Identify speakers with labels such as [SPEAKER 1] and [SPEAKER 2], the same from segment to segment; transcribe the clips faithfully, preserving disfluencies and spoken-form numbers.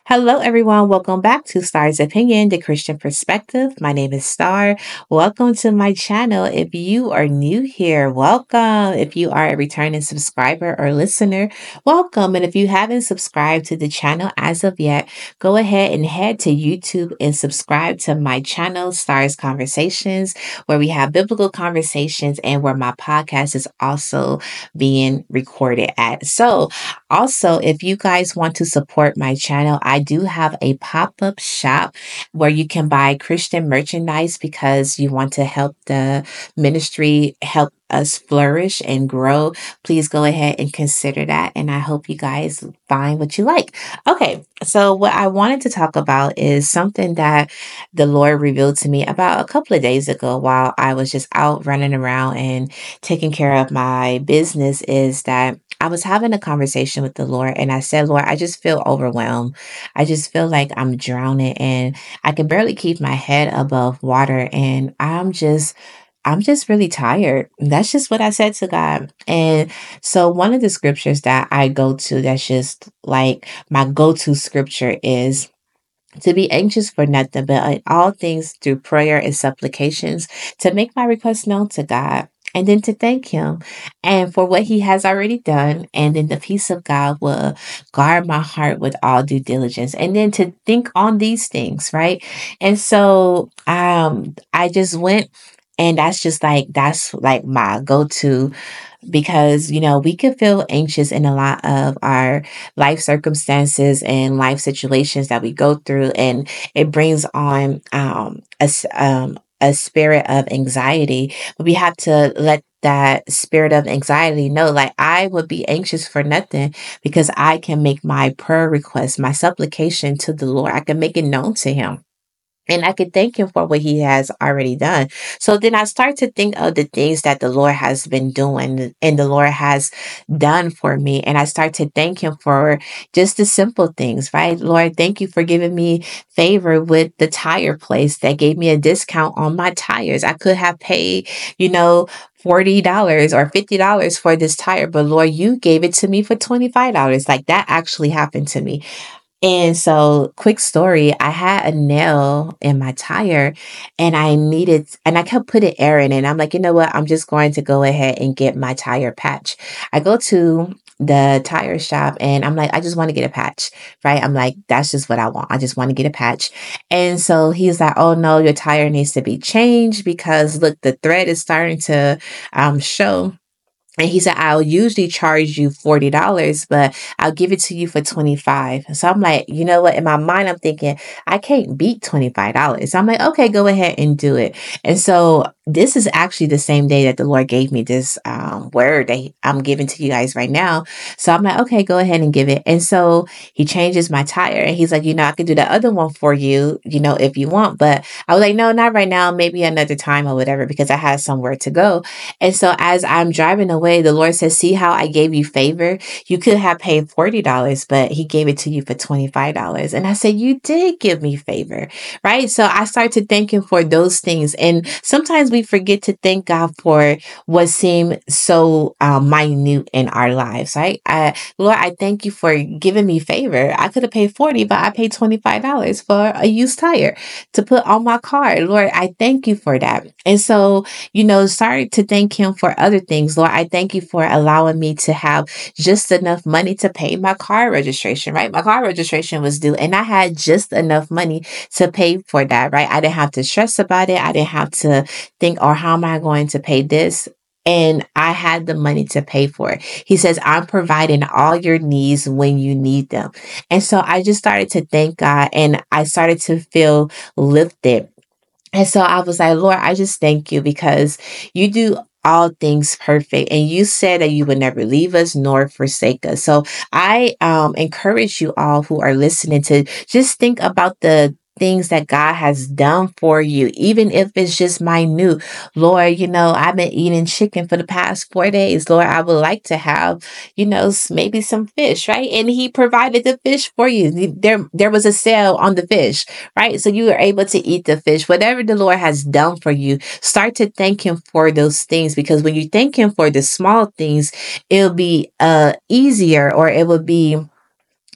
[SPEAKER 1] Hello, everyone. Welcome back to Star's Opinion, the Christian Perspective. My name is Star. Welcome to my channel. If you are new here, welcome. If you are a returning subscriber or listener, welcome. And if you haven't subscribed to the channel as of yet, go ahead and head to YouTube and subscribe to my channel, Stars Conversations, where we have biblical conversations and where my podcast is also being recorded at. So, also, if you guys want to support my channel, I do have a pop-up shop where you can buy Christian merchandise because you want to help the ministry, help us flourish and grow. Please go ahead and consider that. And I hope you guys find what you like. Okay, so what I wanted to talk about is something that the Lord revealed to me about a couple of days ago while I was just out running around and taking care of my business is that I was having a conversation with the Lord and I said, Lord, I just feel overwhelmed. I just feel like I'm drowning and I can barely keep my head above water. And I'm just, I'm just really tired. That's just what I said to God. And so one of the scriptures that I go to, that's just like my go-to scripture is to be anxious for nothing, but in all things through prayer and supplications, to make my requests known to God. And then to thank him and for what he has already done. And then the peace of God will guard my heart with all due diligence. And then to think on these things, right? And so um, I just went and that's just like, that's like my go-to because, you know, we can feel anxious in a lot of our life circumstances and life situations that we go through. And it brings on um, a, s- um, a spirit of anxiety. But we have to let that spirit of anxiety know, like, I would be anxious for nothing because I can make my prayer request, my supplication to the Lord. I can make it known to him. And I can thank him for what he has already done. So then I start to think of the things that the Lord has been doing and the Lord has done for me. And I start to thank him for just the simple things, right? Lord, thank you for giving me favor with the tire place that gave me a discount on my tires. I could have paid, you know, forty dollars or fifty dollars for this tire, but Lord, you gave it to me for twenty-five dollars. Like that actually happened to me. And so, quick story, I had a nail in my tire and I needed, and I kept putting air in it. And I'm like, you know what? I'm just going to go ahead and get my tire patch. I go to the tire shop and I'm like, I just want to get a patch, right? I'm like, that's just what I want. I just want to get a patch. And so he's like, oh no, your tire needs to be changed because look, the thread is starting to um, show. And he said, I'll usually charge you forty dollars, but I'll give it to you for twenty-five dollars. So I'm like, you know what? In my mind, I'm thinking, I can't beat twenty-five dollars. So I'm like, okay, go ahead and do it. And so this is actually the same day that the Lord gave me this um, word that I'm giving to you guys right now. So I'm like, okay, go ahead and give it. And so he changes my tire and he's like, you know, I can do the other one for you, you know, if you want. But I was like, no, not right now, maybe another time or whatever, because I had somewhere to go. And so as I'm driving away, the Lord says, see how I gave you favor? You could have paid forty dollars, but he gave it to you for twenty-five dollars. And I said, you did give me favor, right? So I started to thank him for those things. And sometimes we forget to thank God for what seemed so uh, minute in our lives, right? I, Lord, I thank you for giving me favor. I could have paid forty, but I paid twenty-five dollars for a used tire to put on my car. Lord, I thank you for that. And so, you know, started to thank him for other things. Lord, I thank you for allowing me to have just enough money to pay my car registration, right? My car registration was due and I had just enough money to pay for that, right? I didn't have to stress about it. I didn't have to think, or how am I going to pay this? And I had the money to pay for it. He says, I'm providing all your needs when you need them. And so I just started to thank God and I started to feel lifted. And so I was like, Lord, I just thank you because you do all things perfect. And you said that you would never leave us nor forsake us. So I um, encourage you all who are listening to just think about the things that God has done for you, even if it's just minute. Lord, you know, I've been eating chicken for the past four days. Lord, I would like to have, you know, s- maybe some fish, right? And he provided the fish for you. There, there was a sale on the fish, right? So you were able to eat the fish. Whatever the Lord has done for you, start to thank him for those things, because when you thank him for the small things, it'll be uh easier, or it will be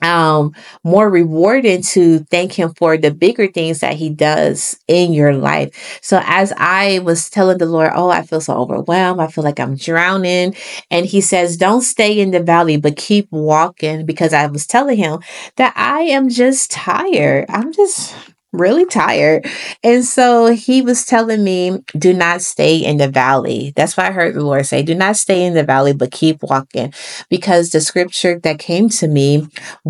[SPEAKER 1] um more rewarding to thank him for the bigger things that he does in your life. So as I was telling the Lord, oh, I feel so overwhelmed, I feel like I'm drowning, and he says, don't stay in the valley but keep walking, because I was telling him that I am just tired. I'm just really tired. And so he was telling me, do not stay in the valley. That's why I heard the Lord say, do not stay in the valley but keep walking, because the scripture that came to me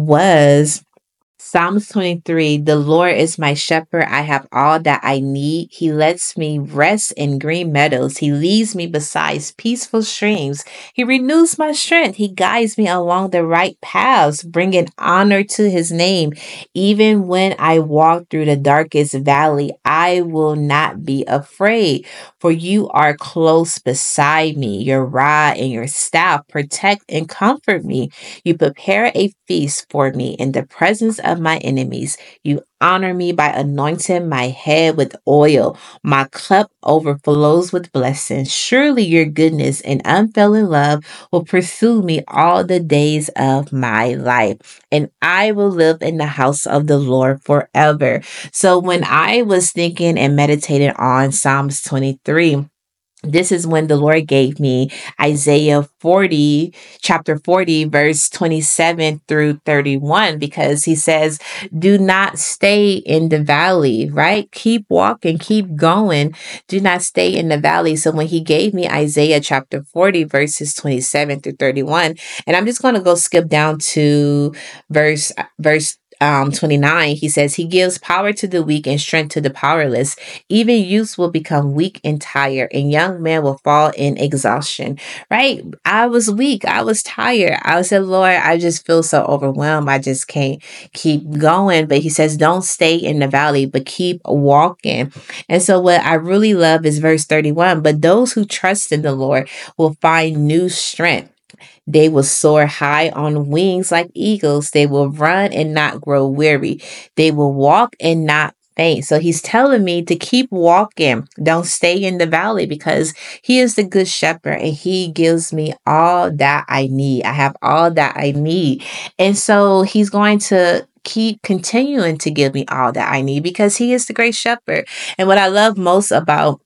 [SPEAKER 1] was Psalms twenty-three. The Lord is my shepherd. I have all that I need. He lets me rest in green meadows. He leads me beside peaceful streams. He renews my strength. He guides me along the right paths, bringing honor to his name. Even when I walk through the darkest valley, I will not be afraid, for you are close beside me. Your rod and your staff protect and comfort me. You prepare a feast for me in the presence of my enemies. You honor me by anointing my head with oil. My cup overflows with blessings. Surely your goodness and unfailing love will pursue me all the days of my life, and I will live in the house of the Lord forever. So when I was thinking and meditating on Psalms twenty-three, this is when the Lord gave me Isaiah forty, chapter forty, verse twenty-seven through thirty-one, because he says, do not stay in the valley, right? Keep walking, keep going. Do not stay in the valley. So when he gave me Isaiah chapter forty, verses twenty-seven through thirty-one, and I'm just going to go skip down to verse, verse um, twenty-nine, he says, he gives power to the weak and strength to the powerless. Even youths will become weak and tired, and young men will fall in exhaustion. Right? I was weak. I was tired. I said, Lord, I just feel so overwhelmed. I just can't keep going. But he says, don't stay in the valley, but keep walking. And so what I really love is verse thirty-one. But those who trust in the Lord will find new strength. They will soar high on wings like eagles. They will run and not grow weary. They will walk and not faint. So he's telling me to keep walking. Don't stay in the valley, because he is the good shepherd and he gives me all that I need. I have all that I need. And so he's going to keep continuing to give me all that I need, because he is the great shepherd. And what I love most about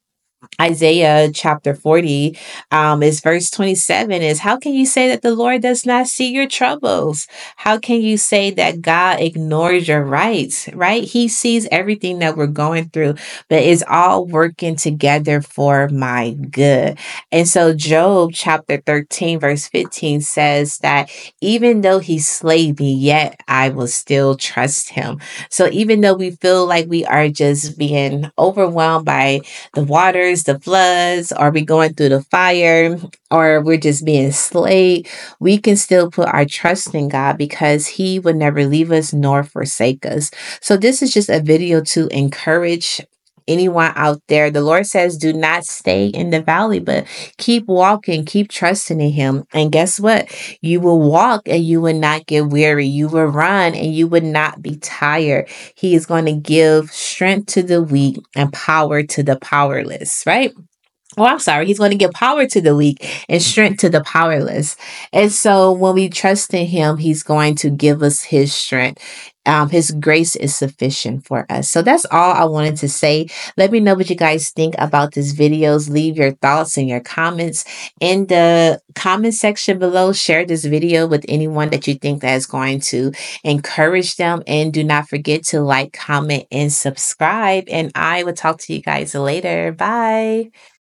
[SPEAKER 1] Isaiah chapter forty, um, is verse twenty-seven, is how can you say that the Lord does not see your troubles? How can you say that God ignores your rights, right? He sees everything that we're going through, but it's all working together for my good. And so Job chapter thirteen, verse fifteen says that even though he slayed me, yet I will still trust him. So even though we feel like we are just being overwhelmed by the waters, the floods, or we going through the fire, or we're just being slayed, we can still put our trust in God, because he would never leave us nor forsake us. So this is just a video to encourage anyone out there. The Lord says, do not stay in the valley, but keep walking, keep trusting in him. And guess what? You will walk and you will not get weary. You will run and you will not be tired. He is going to give strength to the weak and power to the powerless, right? Oh, I'm sorry. He's going to give power to the weak and strength to the powerless. And so when we trust in him, he's going to give us his strength. Um, his grace is sufficient for us. So that's all I wanted to say. Let me know what you guys think about this videos. Leave your thoughts and your comments in the comment section below. Share this video with anyone that you think that is going to encourage them. And do not forget to like, comment, and subscribe. And I will talk to you guys later. Bye.